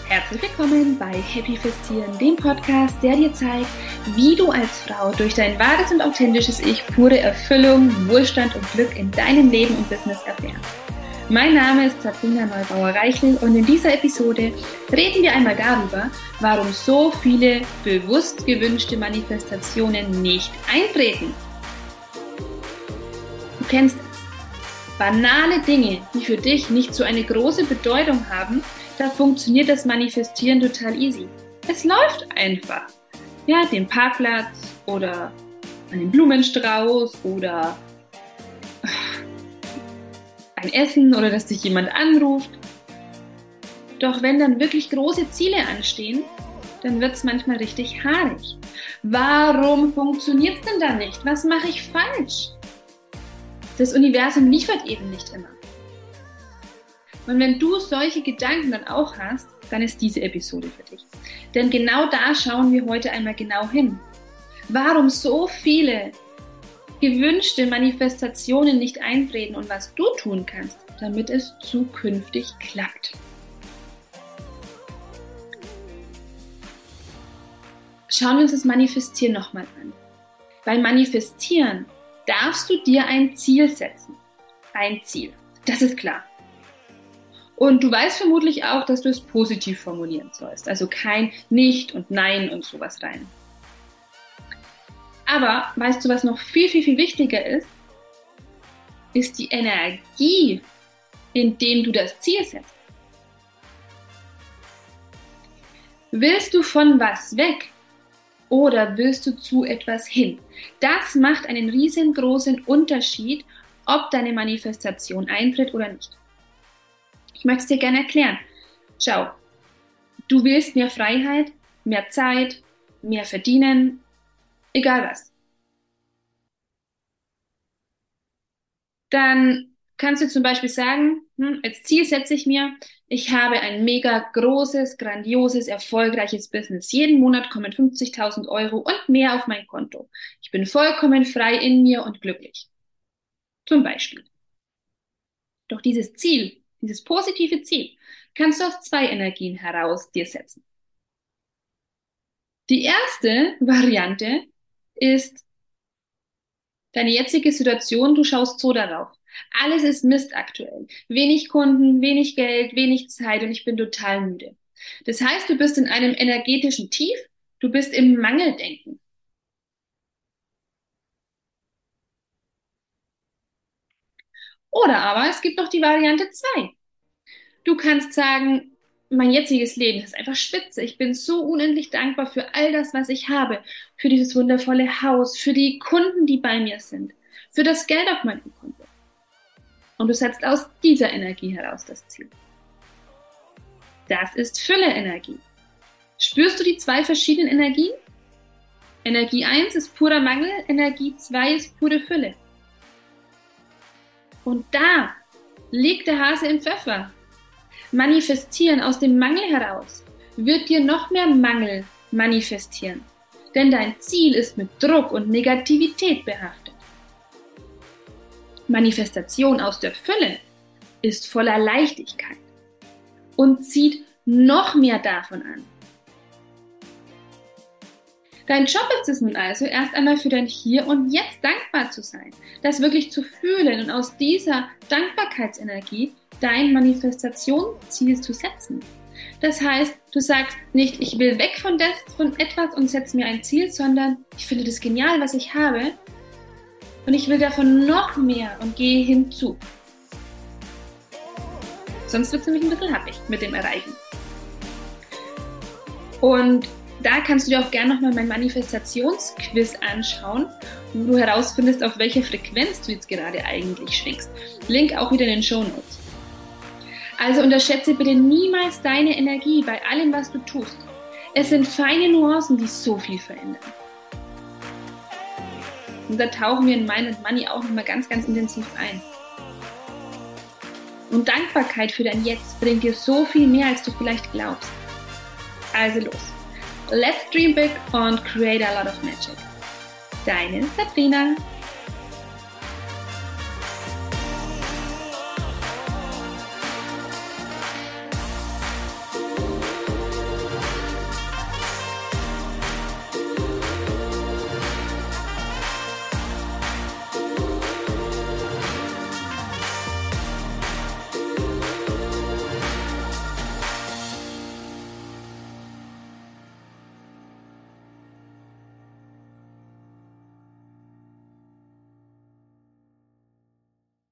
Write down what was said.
Herzlich willkommen bei Happy Festieren, dem Podcast, der dir zeigt, wie du als Frau durch dein wahres und authentisches Ich pure Erfüllung, Wohlstand und Glück in deinem Leben und Business erfährst. Mein Name ist Sabrina Neubauer-Reichl und in dieser Episode reden wir einmal darüber, warum so viele bewusst gewünschte Manifestationen nicht eintreten. Du kennst banale Dinge, die für dich nicht so eine große Bedeutung haben, da funktioniert das Manifestieren total easy. Es läuft einfach. Ja, den Parkplatz oder einen Blumenstrauß oder ein Essen oder dass dich jemand anruft. Doch wenn dann wirklich große Ziele anstehen, dann wird es manchmal richtig haarig. Warum funktioniert es denn da nicht? Was mache ich falsch? Das Universum liefert eben nicht immer. Und wenn du solche Gedanken dann auch hast, dann ist diese Episode für dich. Denn genau da schauen wir heute einmal genau hin. Warum so viele gewünschte Manifestationen nicht eintreten und was du tun kannst, damit es zukünftig klappt. Schauen wir uns das Manifestieren nochmal an. Beim Manifestieren darfst du dir ein Ziel setzen. Ein Ziel, das ist klar. Und du weißt vermutlich auch, dass du es positiv formulieren sollst. Also kein Nicht und Nein und sowas rein. Aber weißt du, was noch viel, viel, viel wichtiger ist? Ist die Energie, in dem du das Ziel setzt. Willst du von was weg oder willst du zu etwas hin? Das macht einen riesengroßen Unterschied, ob deine Manifestation eintritt oder nicht. Ich möchte es dir gerne erklären. Schau, du willst mehr Freiheit, mehr Zeit, mehr verdienen, egal was. Dann kannst du zum Beispiel sagen, als Ziel setze ich mir, ich habe ein mega großes, grandioses, erfolgreiches Business. Jeden Monat kommen 50.000 Euro und mehr auf mein Konto. Ich bin vollkommen frei in mir und glücklich. Zum Beispiel. Doch dieses Ziel, dieses positive Ziel, kannst du aus zwei Energien heraus dir setzen. Die erste Variante ist deine jetzige Situation, du schaust so darauf. Alles ist Mist aktuell. Wenig Kunden, wenig Geld, wenig Zeit und ich bin total müde. Das heißt, du bist in einem energetischen Tief, du bist im Mangeldenken. Oder aber es gibt noch die Variante 2. Du kannst sagen, mein jetziges Leben ist einfach spitze. Ich bin so unendlich dankbar für all das, was ich habe. Für dieses wundervolle Haus, für die Kunden, die bei mir sind, für das Geld auf meinem Konto. Und du setzt aus dieser Energie heraus das Ziel. Das ist Fülle-Energie. Spürst du die zwei verschiedenen Energien? Energie 1 ist purer Mangel, Energie 2 ist pure Fülle. Und da liegt der Hase im Pfeffer. Manifestieren aus dem Mangel heraus wird dir noch mehr Mangel manifestieren. Denn dein Ziel ist mit Druck und Negativität behaftet. Manifestation aus der Fülle ist voller Leichtigkeit und zieht noch mehr davon an. Dein Job ist es nun also, erst einmal für dein Hier und Jetzt dankbar zu sein, das wirklich zu fühlen und aus dieser Dankbarkeitsenergie dein Manifestationsziel zu setzen. Das heißt, du sagst nicht, ich will weg von etwas und setze mir ein Ziel, sondern ich finde das genial, was ich habe und ich will davon noch mehr und gehe hinzu. Sonst wird es nämlich ein bisschen happig mit dem Erreichen. Und da kannst du dir auch gerne nochmal mein Manifestationsquiz anschauen, wo du herausfindest, auf welcher Frequenz du jetzt gerade eigentlich schwingst. Link auch wieder in den Shownotes. Also unterschätze bitte niemals deine Energie bei allem, was du tust. Es sind feine Nuancen, die so viel verändern. Und da tauchen wir in Mind and Money auch nochmal ganz, ganz intensiv ein. Und Dankbarkeit für dein Jetzt bringt dir so viel mehr, als du vielleicht glaubst. Also los. Let's dream big and create a lot of magic. Deine Sabrina.